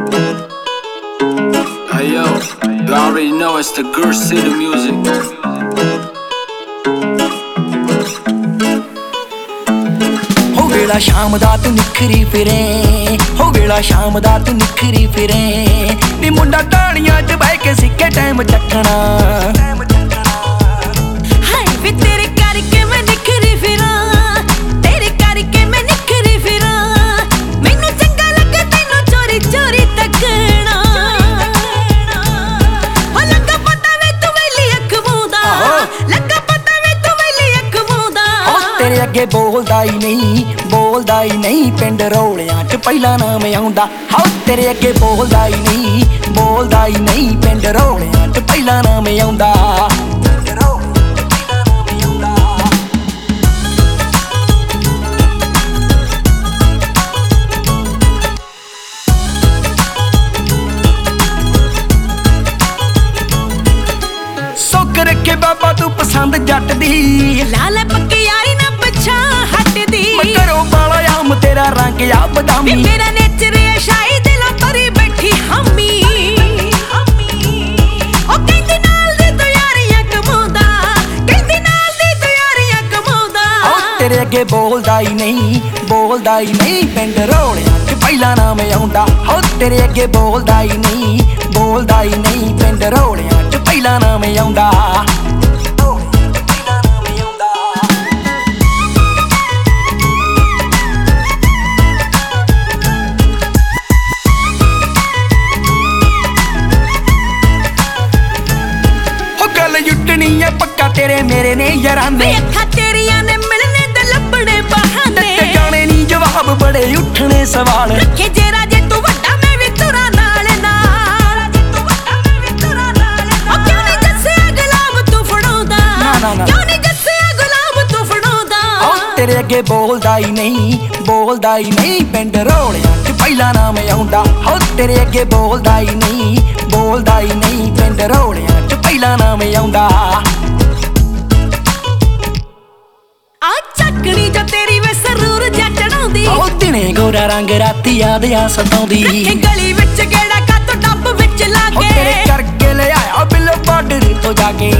Hey yo, you already know it's the Girl City music. हो वेला शाम दा तू निखरी फिरे, हो वेला शाम दा तू निखरी फिरे नी मुंडा टाणियां च बह के सिक्के टाइम चक्कना हाय वे तेरे करके मैं निखरी फिरा, तेरे करके मैं निखरी फिरा मैनू चंगा लगे तैनू चोरी चोरी तकना हो लगा पता वे तू वेली अख मूंदा, लगा पता वे तू वेली अख मूंदा तेरे अगे बोलदा ही नहीं पिंड रौलियां च पहला नाम आउंदा हाओ तेरे अगे बोलदा ही नहीं पिंड रौलियां च पहला नाम आउंदा सुख रखे बाबा तू पसंद जट दी लाल पक्की यारी ना पछा हटदी मैं घरों बाला आम तेरा रंग आ बदामी मेरा नेचर है शाही दिलों भरी बैठी हमी ओ कहंदी नाल दी तू यारियां कमाउंदा, कहंदी नाल दी तू यारियां कमाउंदा तेरे अगे बोलदा ही नहीं पिंड रौलियां च पहला नाम आउंदा हो तेरे अगे बोलदा ही नहीं पिंड रौलियां च पहला नाम आउंदा युटनी है पक्का तेरे मेरे ने याराने अखा तेरियां ने मिलने ते लभने बहाने जाने नी जवाब बड़े उठने सवाल रखे जे राजे तू वड्डा मैं भी तुरा नाल नाल ओ क्यों नहीं जस्सिया गुलाब तू फड़ाउंदा, क्यों नहीं जस्सिया गुलाब तू फड़ाउंदा तेरे अगे बोलदा ही नहीं पिंड रौलियां च पहला नाम आउंदा हो तेरे अगे बोलदा ही नहीं पिंड रौलियां च पहला नाम आउंदा आ चकनी जो तेरी वे सरूर जटणाउंदी ओ दिने गोरा रंग राती याद आ सताउंदी रखे गली विच गेड़ा का तो डब विच लागे तेरे करके ले आया बिलो बार्डर तो जाके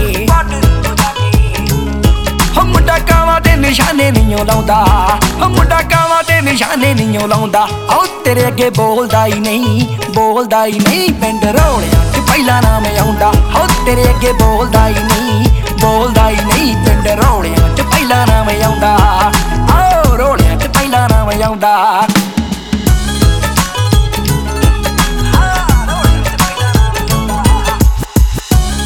हो मुंडा कावां ते निशाने नहीं लाउंदा, हो मुंडा कावां ते निशाने नहीं लाउंदा ओ तेरे अगे बोलदा ही नहीं पिंड रौलियां च पहला नाम आउंदा हो तेरे अगे बोलदा ही नहीं पिंड रौलियां च पहला नाम आउंदा ओ रौलियां च पहला नाम आउंदा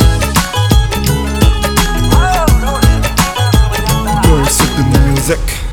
Girl City music.